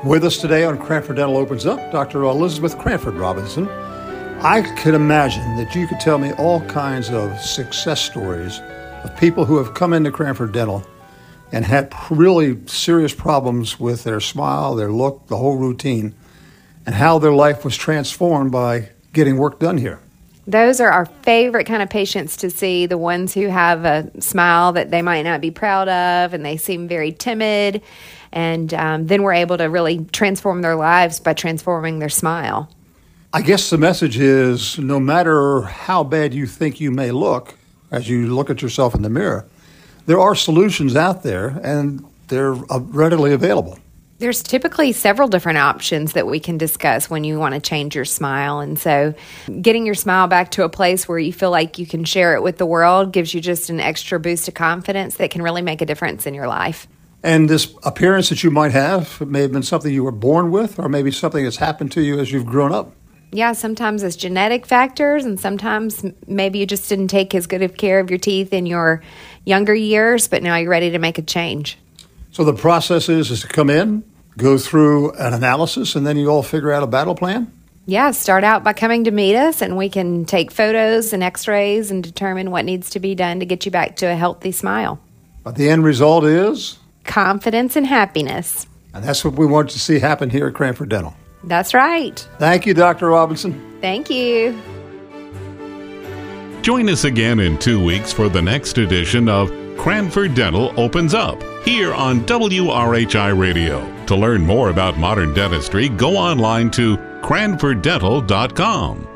With us today on Cranford Dental Opens Up, Dr. Elizabeth Cranford Robinson. I could imagine that you could tell me all kinds of success stories of people who have come into Cranford Dental and had really serious problems with their smile, their look, the whole routine, and how their life was transformed by getting work done here. Those are our favorite kind of patients to see, the ones who have a smile that they might not be proud of and they seem very timid. And then we're able to really transform their lives by transforming their smile. I guess the message is no matter how bad you think you may look as you look at yourself in the mirror, there are solutions out there and they're readily available. There's typically several different options that we can discuss when you want to change your smile. And so getting your smile back to a place where you feel like you can share it with the world gives you just an extra boost of confidence that can really make a difference in your life. And this appearance that you might have, it may have been something you were born with or maybe something that's happened to you as you've grown up. Yeah, sometimes it's genetic factors, and sometimes maybe you just didn't take as good of care of your teeth in your younger years, but now you're ready to make a change. So the process is to come in, go through an analysis, and then you all figure out a battle plan? Yeah, start out by coming to meet us, and we can take photos and x-rays and determine what needs to be done to get you back to a healthy smile. But the end result is? Confidence and happiness. And that's what we want to see happen here at Cranford Dental. That's right. Thank you, Dr. Robinson. Thank you. Join us again in 2 weeks for the next edition of Cranford Dental Opens Up here on WRHI Radio. To learn more about modern dentistry, go online to cranforddental.com.